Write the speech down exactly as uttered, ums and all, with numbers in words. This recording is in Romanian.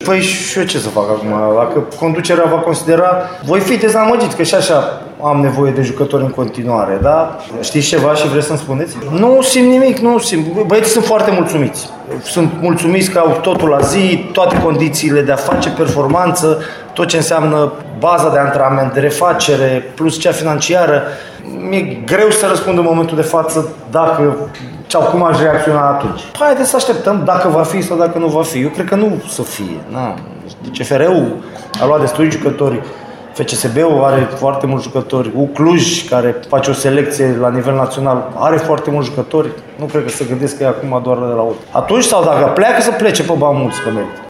Păi și eu ce să fac acum? Dacă conducerea va considera, voi fi dezamăgiți, că și așa am nevoie de jucători în continuare, da? Știți ceva și vreți să-mi spuneți? Nu simt nimic, nu simt. Băieții sunt foarte mulțumiți. Sunt mulțumiți că au totul la zi, toate condițiile de a face performanță, tot ce înseamnă baza de antrenament, de refacere, plus cea financiară. Mi-e greu să răspund în momentul de față dacă sau cum aș reacționa atunci. Păi haideți să așteptăm dacă va fi sau dacă nu va fi. Eu cred că nu să fie. Na. C F R-ul a luat destui jucători, F C S B-ul are foarte mulți jucători, U Cluj, care face o selecție la nivel național, are foarte mulți jucători. Nu cred că se gândesc că e acum doar de la urmă. Atunci sau dacă pleacă, să plece pe bani mulți, că merită.